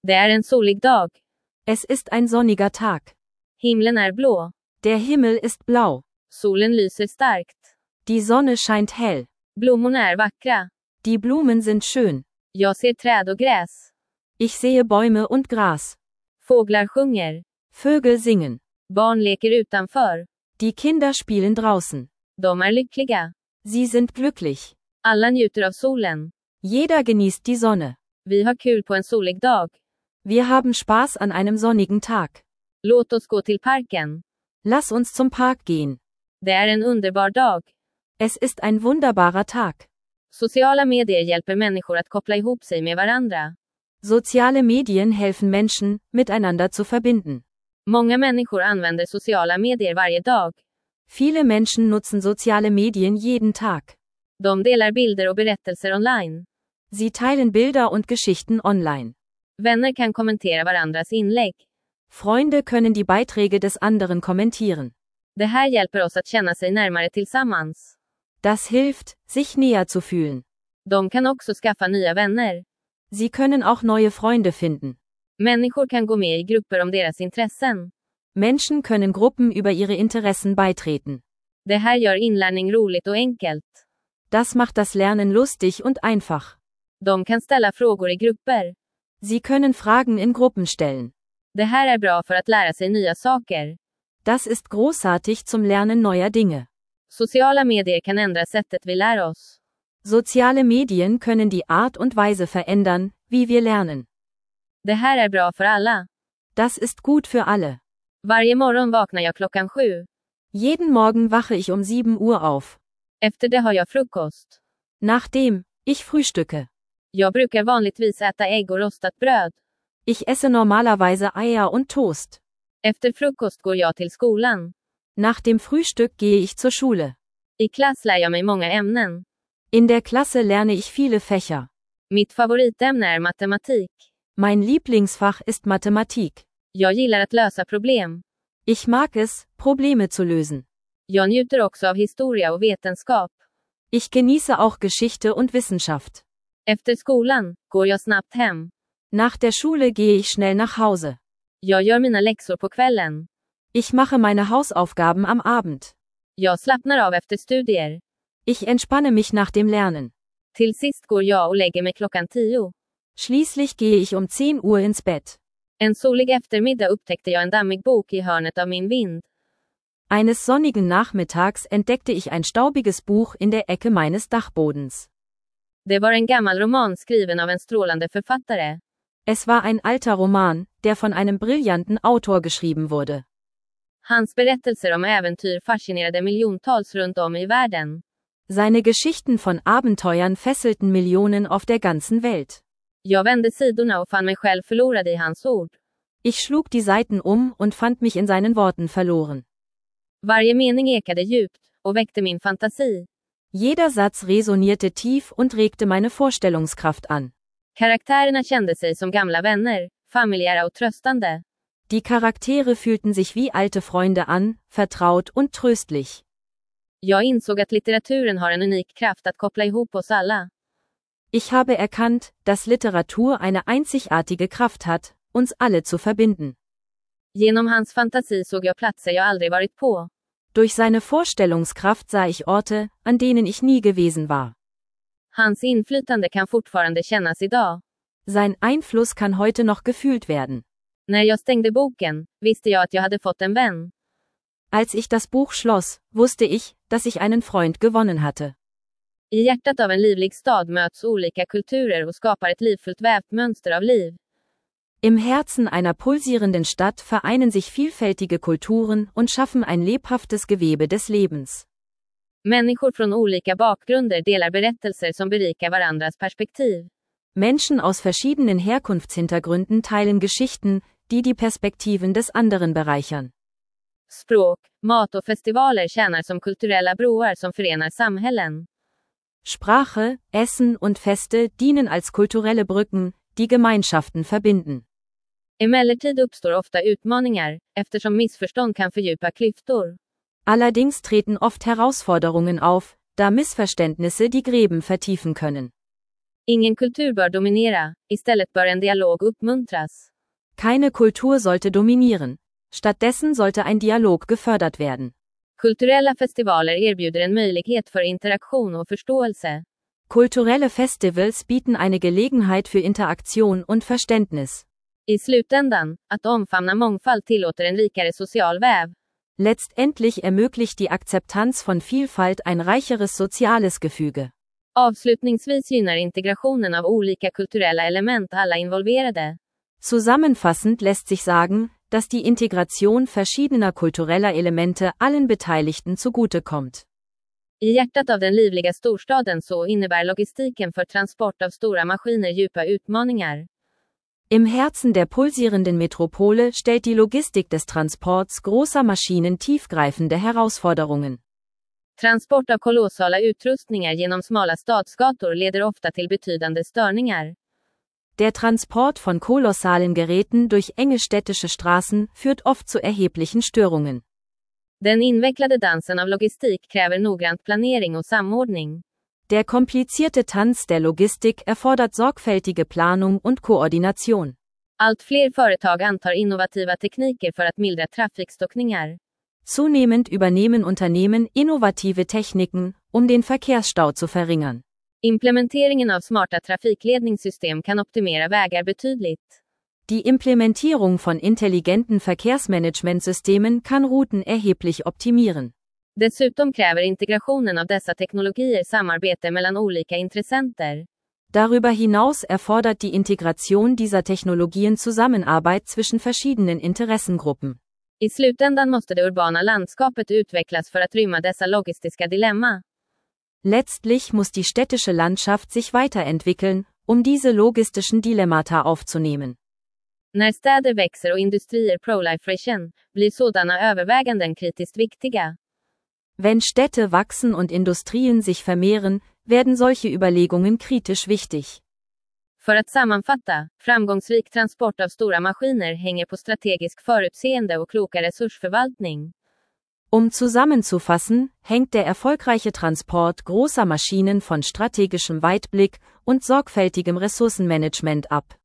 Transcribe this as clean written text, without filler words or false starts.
Det är en solig dag. Es ist ein sonniger Tag. Himlen är blå. Der Himmel ist blau. Solen lyser starkt. Die Sonne scheint hell. Blommorna är vackra. Die Blumen sind schön. Jag ser träd och gräs. Ich sehe Bäume und Gras. Fåglar sjunger. Vögel singen. Barn leker utanför. Die Kinder spielen draußen. De är lyckliga. Sie sind glücklich. Alla njuter av solen. Jeder genießt die Sonne. Vi har kul på en solig dag. Wir haben Spaß an einem sonnigen Tag. Låt oss gå till parken. Lass uns zum Park gehen. Det är en underbar dag. Es ist ein wunderbarer Tag. Sociala medier hjälper människor att koppla ihop sig med varandra. Soziale Medien helfen Menschen, miteinander zu verbinden. Många människor använder sociala medier varje dag. Viele Menschen nutzen soziale Medien jeden Tag. De delar bilder och berättelser online. Sie teilen Bilder und Geschichten online. Vänner kan kommentera varandras inlägg. Freunde können die Beiträge des anderen kommentieren. Det här hjälper oss att känna sig närmare tillsammans. Das hilft, sich näher zu fühlen. De kan också skaffa nya vänner. Sie können auch neue Freunde finden. Människor kan gå med i grupper om deras intressen. Menschen können Gruppen über ihre Interessen beitreten. Det här gör inlärning roligt och enkelt. Das macht das Lernen lustig und einfach. De kan ställa frågor i grupper. Sie können Fragen in Gruppen stellen. Det här är bra för att lära sig nya saker. Das ist großartig zum Lernen neuer Dinge. Sociala medier kan ändra sättet vi lär oss. Soziale Medien können die Art und Weise verändern, wie wir lernen. Det här är bra för alla. Das ist gut für alle. Varje morgon vaknar jag 7:00. Jeden Morgen wache ich um 7 Uhr auf. Efter det har jag frukost. Nachdem ich frühstücke. Jag brukar vanligtvis äta ägg och rostat bröd. Ich esse normalerweise Eier und Toast. Efter frukost går jag till skolan. Nach dem Frühstück gehe ich zur Schule. I klass lär jag mig många ämnen. In der Klasse lerne ich viele Fächer. Mitt favoritämne är matematik. Mein Lieblingsfach ist Mathematik. Jag gillar att lösa problem. Ich mag es, Probleme zu lösen. Jag njuter också av historia och vetenskap. Ich genieße auch Geschichte und Wissenschaft. Efter skolan går jag snabbt hem. Nach der Schule gehe ich schnell nach Hause. Jag gör mina läxor på kvällen. Ich mache meine Hausaufgaben am Abend. Jag slappnar av efter studier. Ich entspanne mich nach dem Lernen. Till sist går jag och lägger mig 10:00. Schließlich gehe ich um 10 Uhr ins Bett. En solig eftermiddag upptäckte jag en dammig bok i hörnet av min vind. Eines sonnigen Nachmittags entdeckte ich ein staubiges Buch in der Ecke meines Dachbodens. Det var en gammal roman skriven av en strålande författare. Es war ein alter Roman, der von einem brillanten Autor geschrieben wurde. Hans berättelser om äventyr fascinerade miljontals runt om i världen. Seine Geschichten von Abenteuern fesselten Millionen auf der ganzen Welt. Jag vände sidorna och fann mig själv förlorad i hans ord. Ich schlug die Seiten und fand mich in seinen Worten verloren. Varje mening ekade djupt och väckte min fantasi. Jeder Satz resonierte tief und regte meine Vorstellungskraft an. Karaktärerna kände sig som gamla vänner, familjära och tröstande. Die Charaktere fühlten sich wie alte Freunde an, vertraut und tröstlich. Jag insåg att litteraturen har en unik kraft att koppla ihop oss alla. Ich habe erkannt, dass Literatur eine einzigartige Kraft hat, uns alle zu verbinden. Genom hans fantasi såg jag platser jag aldrig varit på. Durch seine Vorstellungskraft sah ich Orte, an denen ich nie gewesen war. Hans inflytande kan fortfarande kännas idag. Sein Einfluss kann heute noch gefühlt werden. När jag stängde boken, visste jag att jag hade fått en vän. Als ich das Buch schloss, wusste ich, dass ich einen Freund gewonnen hatte. I hjärtat av en livlig stad möts olika kulturer och skapar ett livfullt vävt mönster av liv. Im Herzen einer pulsierenden Stadt vereinen sich vielfältige Kulturen und schaffen ein lebhaftes Gewebe des Lebens. Människor från olika bakgrunder delar berättelser som berikar varandras perspektiv. Menschen aus verschiedenen Herkunftshintergründen teilen Geschichten, die die Perspektiven des anderen bereichern. Språk, mat och festivaler tjänar som kulturella broar som förenar samhällen. Sprache, Essen und Feste dienen als kulturelle Brücken, die Gemeinschaften verbinden. Emellertid uppstår ofta utmaningar, eftersom missförstånd kan fördjupa klyftor. Allerdings treten oft Herausforderungen auf, da Missverständnisse die Gräben vertiefen können. Ingen kultur bör dominera, istället bör en dialog uppmuntras. Keine Kultur sollte dominieren. Stattdessen sollte ein Dialog gefördert werden. Kulturella festivaler erbjuder en möjlighet för interaktion och förståelse. Kulturelle Festivals bieten eine Gelegenheit für Interaktion und Verständnis. I slutändan, att omfamna mångfald tillåter en rikare social väv. Letztendlich ermöglicht die Akzeptanz von Vielfalt ein reicheres soziales Gefüge. Avslutningsvis gynnar integrationen av olika kulturella element alla involverade. Zusammenfassend lässt sich sagen, dass die Integration verschiedener kultureller Elemente allen Beteiligten zugutekommt. I hjärtat av den livliga storstaden så innebär logistiken för transport av stora maskiner djupa utmaningar. Im Herzen der pulsierenden Metropole stellt die Logistik des Transports großer Maschinen tiefgreifende Herausforderungen. Transport av kolossala utrustningar genom smala stadsgator leder ofta till betydande störningar. Der Transport von kolossalen Geräten durch enge städtische Straßen führt oft zu erheblichen Störungen. Den invecklade dansen av logistik kräver noggrant planering och samordning. Der komplizierte Tanz der Logistik erfordert sorgfältige Planung und Koordination. Allt fler företag antar innovativa tekniker för att mildra trafikstockningar. Zunehmend übernehmen Unternehmen innovative Techniken, um den Verkehrsstau zu verringern. Implementeringen av smarta trafikledningssystem kan optimera vägar betydligt. Die Implementierung von intelligenten Verkehrsmanagementsystemen kann Routen erheblich optimieren. Dessutom kräver integrationen av dessa teknologier samarbete mellan olika intressenter. Darüber hinaus erfordert die Integration dieser Technologien Zusammenarbeit zwischen verschiedenen Interessengruppen. I slutändan måste det urbana landskapet utvecklas för att rymma dessa logistiska dilemma. Letztlich muss die städtische Landschaft sich weiterentwickeln, um diese logistischen Dilemmata aufzunehmen. När städer växer och industrier proliferation, blir sådana överväganden kritiskt viktiga. Wenn Städte wachsen und Industrien sich vermehren, werden solche Überlegungen kritisch wichtig. För att sammanfatta, framgångsrik transport av stora maskiner hänger på strategisk förutseende och kloka resursförvaltning. Um zusammenzufassen, hängt der erfolgreiche Transport großer Maschinen von strategischem Weitblick und sorgfältigem Ressourcenmanagement ab.